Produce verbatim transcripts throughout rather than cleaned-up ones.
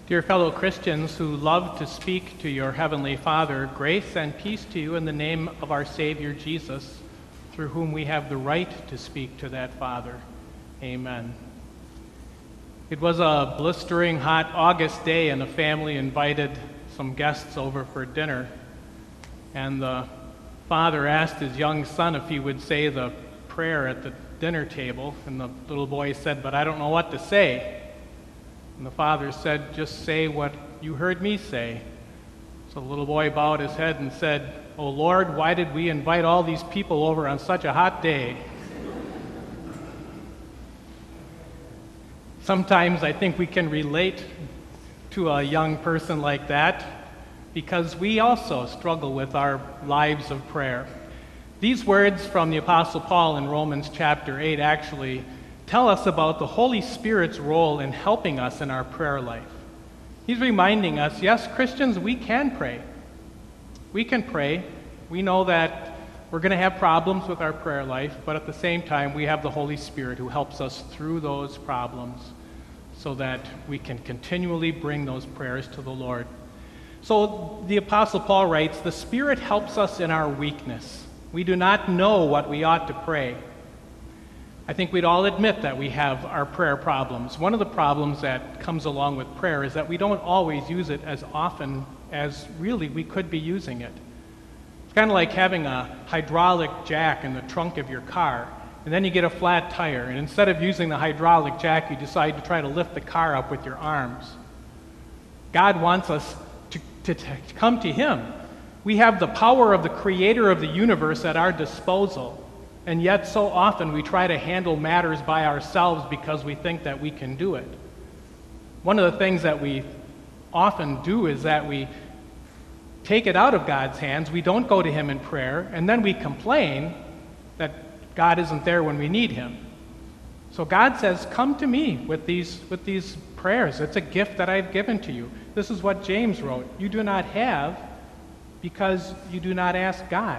Dear fellow Christians who love to speak to your Heavenly Father, grace and peace to you in the name of our Savior Jesus, through whom we have the right to speak to that Father. Amen. It was a blistering hot August day, and the family invited some guests over for dinner. And the father asked his young son if he would say the prayer at the dinner table, and the little boy said, "But I don't know what to say." And the father said, "Just say what you heard me say." So the little boy bowed his head and said, "Oh Lord, why did we invite all these people over on such a hot day?" Sometimes I think we can relate to a young person like that because we also struggle with our lives of prayer. These words from the Apostle Paul in Romans chapter eight actually tell us about the Holy Spirit's role in helping us in our prayer life. He's reminding us, yes, Christians, we can pray. We can pray. We know that we're going to have problems with our prayer life, but at the same time, we have the Holy Spirit who helps us through those problems so that we can continually bring those prayers to the Lord. So the Apostle Paul writes, "The Spirit helps us in our weakness. We do not know what we ought to pray." I think we'd all admit that we have our prayer problems. One of the problems that comes along with prayer is that we don't always use it as often as really we could be using it. It's kind of like having a hydraulic jack in the trunk of your car, and then you get a flat tire, and instead of using the hydraulic jack, you decide to try to lift the car up with your arms. God wants us to, to, to come to Him. We have the power of the Creator of the universe at our disposal. And yet so often we try to handle matters by ourselves because we think that we can do it. One of the things that we often do is that we take it out of God's hands, we don't go to Him in prayer, and then we complain that God isn't there when we need Him. So God says, "Come to me with these, with these prayers. It's a gift that I've given to you." This is what James wrote. You do not have because you do not ask God.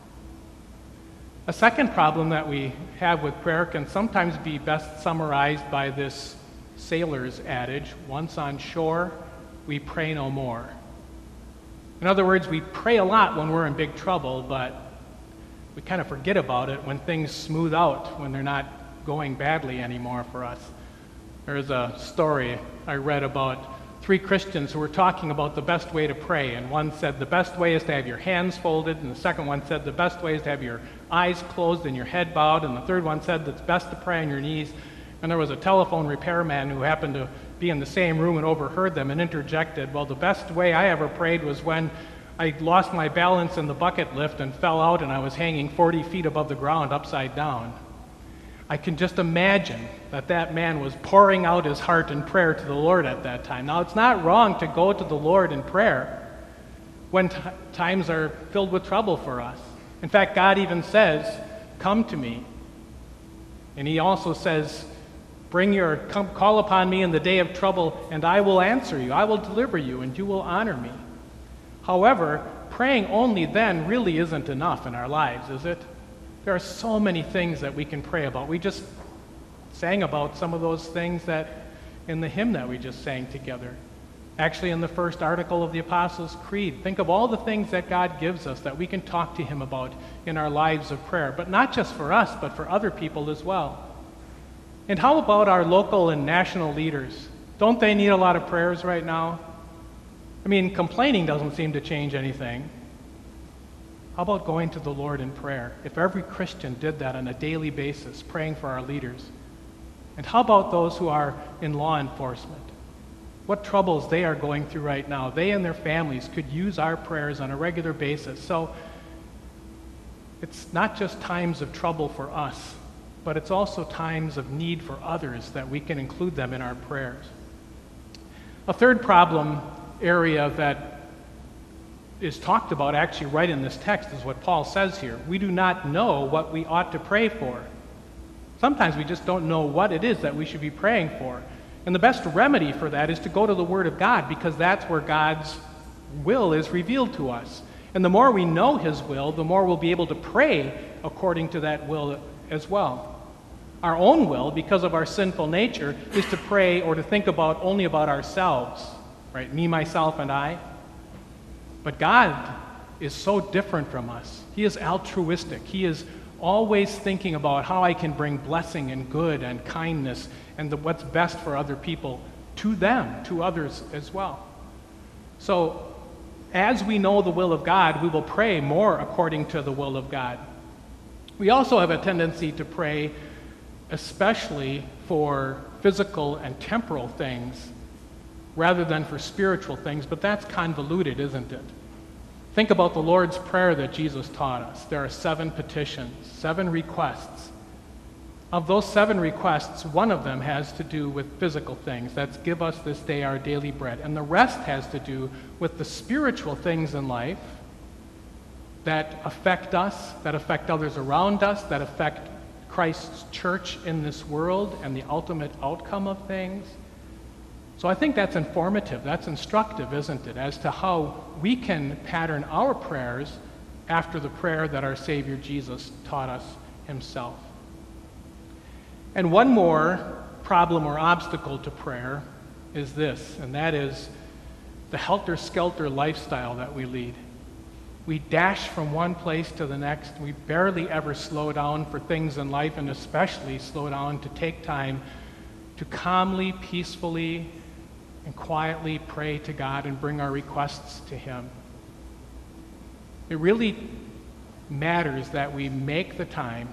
A second problem that we have with prayer can sometimes be best summarized by this sailor's adage, "Once on shore, we pray no more." In other words, we pray a lot when we're in big trouble, but we kind of forget about it when things smooth out, when they're not going badly anymore for us. There's a story I read about three Christians who were talking about the best way to pray, and one said the best way is to have your hands folded, and the second one said the best way is to have your eyes closed and your head bowed, and the third one said it's best to pray on your knees. And there was a telephone repairman who happened to be in the same room and overheard them and interjected, "Well, the best way I ever prayed was when I lost my balance in the bucket lift and fell out and I was hanging forty feet above the ground upside down." I can just imagine that that man was pouring out his heart in prayer to the Lord at that time. Now, it's not wrong to go to the Lord in prayer when t- times are filled with trouble for us. In fact, God even says, "Come to me." And He also says, "Bring your come, call upon me in the day of trouble, and I will answer you. I will deliver you, and you will honor me." However, praying only then really isn't enough in our lives, is it? There are so many things that we can pray about. We just sang about some of those things that in the hymn that we just sang together. Actually, in the first article of the Apostles' Creed, think of all the things that God gives us that we can talk to Him about in our lives of prayer, but not just for us, but for other people as well. And how about our local and national leaders? Don't they need a lot of prayers right now? I mean, complaining doesn't seem to change anything. How about going to the Lord in prayer? If every Christian did that on a daily basis, praying for our leaders. And how about those who are in law enforcement? What troubles they are going through right now. They and their families could use our prayers on a regular basis. So it's not just times of trouble for us, but it's also times of need for others that we can include them in our prayers. A third problem area that is talked about actually right in this text is what Paul says here. We do not know what we ought to pray for. Sometimes we just don't know what it is that we should be praying for. And the best remedy for that is to go to the Word of God, because that's where God's will is revealed to us. And the more we know His will, the more we'll be able to pray according to that will as well. Our own will, because of our sinful nature, is to pray or to think about only about ourselves. right? Me, myself, and I. But God is so different from us. He is altruistic. He is always thinking about how I can bring blessing and good and kindness and the, what's best for other people to them, to others as well. So as we know the will of God, we will pray more according to the will of God. We also have a tendency to pray especially for physical and temporal things rather than for spiritual things, but that's convoluted, isn't it? Think about the Lord's Prayer that Jesus taught us. There are seven petitions, seven requests. Of those seven requests, one of them has to do with physical things. That's give us this day our daily bread. And the rest has to do with the spiritual things in life that affect us, that affect others around us, that affect Christ's church in this world and the ultimate outcome of things. So I think that's informative, that's instructive, isn't it, as to how we can pattern our prayers after the prayer that our Savior Jesus taught us himself. And one more problem or obstacle to prayer is this, and that is the helter-skelter lifestyle that we lead. We dash from one place to the next. We barely ever slow down for things in life, and especially slow down to take time to calmly, peacefully, and quietly pray to God and bring our requests to him. It really matters that we make the time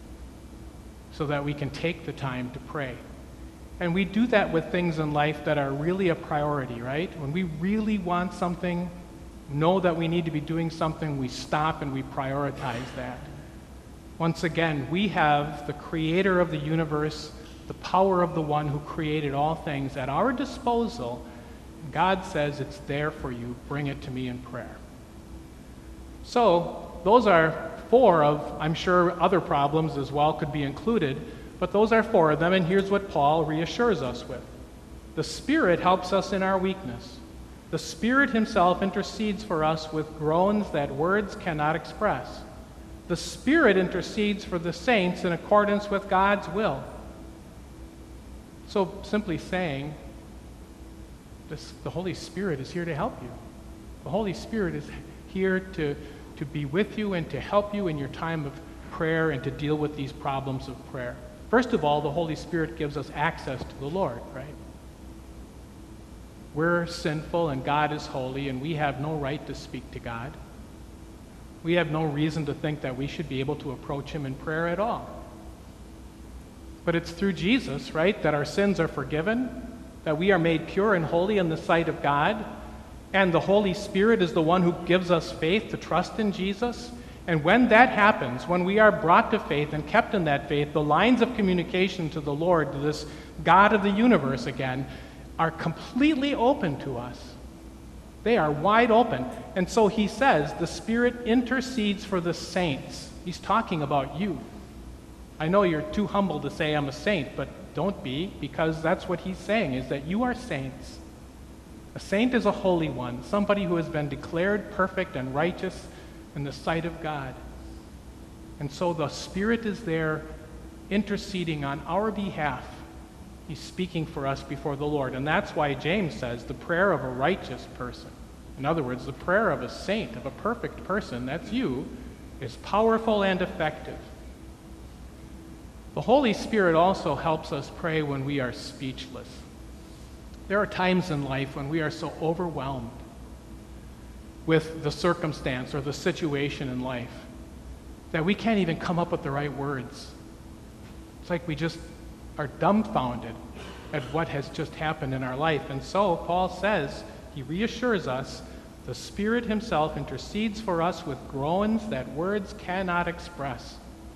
so that we can take the time to pray. And we do that with things in life that are really a priority, right? When we really want something, know that we need to be doing something, we stop and we prioritize that. Once again, we have the creator of the universe, the power of the one who created all things at our disposal. God says it's there for you. Bring it to me in prayer. So those are four of, I'm sure other problems as well could be included, but those are four of them, and here's what Paul reassures us with. The Spirit helps us in our weakness. The Spirit himself intercedes for us with groans that words cannot express. The Spirit intercedes for the saints in accordance with God's will. So simply saying, this, the Holy Spirit is here to help you. The Holy Spirit is here to, to be with you and to help you in your time of prayer and to deal with these problems of prayer. First of all, the Holy Spirit gives us access to the Lord, right? We're sinful and God is holy, and we have no right to speak to God. We have no reason to think that we should be able to approach him in prayer at all. But it's through Jesus, right, that our sins are forgiven, that we are made pure and holy in the sight of God, and the Holy Spirit is the one who gives us faith to trust in Jesus. And when that happens, when we are brought to faith and kept in that faith, the lines of communication to the Lord, to this God of the universe again, are completely open to us. They are wide open. And so he says, the Spirit intercedes for the saints. He's talking about you. I know you're too humble to say I'm a saint, but don't be, because that's what he's saying, is that you are saints. A saint is a holy one, somebody who has been declared perfect and righteous in the sight of God. And so the Spirit is there interceding on our behalf. He's speaking for us before the Lord. And that's why James says the prayer of a righteous person, in other words, the prayer of a saint, of a perfect person, that's you, is powerful and effective. The Holy Spirit also helps us pray when we are speechless. There are times in life when we are so overwhelmed with the circumstance or the situation in life that we can't even come up with the right words. It's like we just are dumbfounded at what has just happened in our life. And so Paul says, he reassures us, the Spirit himself intercedes for us with groans that words cannot express.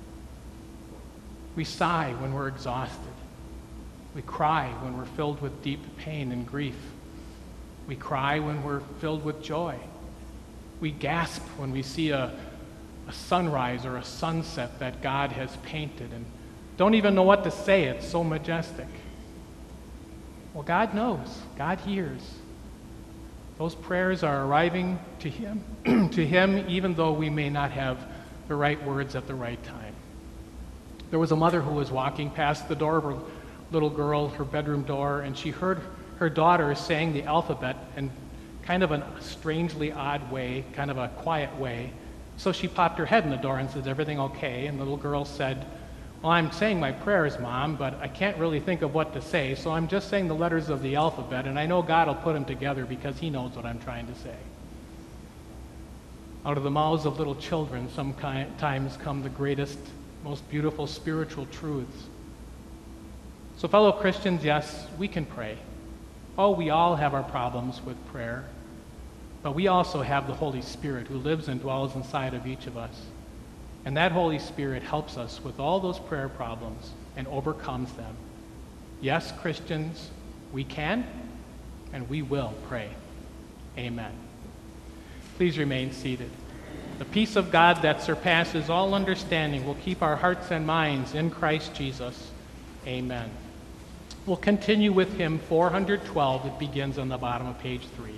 We sigh when we're exhausted. We cry when we're filled with deep pain and grief. We cry when we're filled with joy. We gasp when we see a, a sunrise or a sunset that God has painted and don't even know what to say. It's so majestic. Well, God knows. God hears. Those prayers are arriving to him, to him, even though we may not have the right words at the right time. There was a mother who was walking past the door of her little girl, her bedroom door, and she heard her daughter saying the alphabet in kind of a strangely odd way, kind of a quiet way. So she popped her head in the door and said, "Is everything okay?" And the little girl said, "Well, I'm saying my prayers, Mom, but I can't really think of what to say, so I'm just saying the letters of the alphabet, and I know God will put them together because he knows what I'm trying to say." Out of the mouths of little children sometimes come the greatest, most beautiful spiritual truths. So fellow Christians, yes, we can pray. Oh, we all have our problems with prayer, but we also have the Holy Spirit who lives and dwells inside of each of us. And that Holy Spirit helps us with all those prayer problems and overcomes them. Yes, Christians, we can and we will pray. Amen. Please remain seated. The peace of God that surpasses all understanding will keep our hearts and minds in Christ Jesus. Amen. We'll continue with hymn four hundred twelve. It begins on the bottom of page three.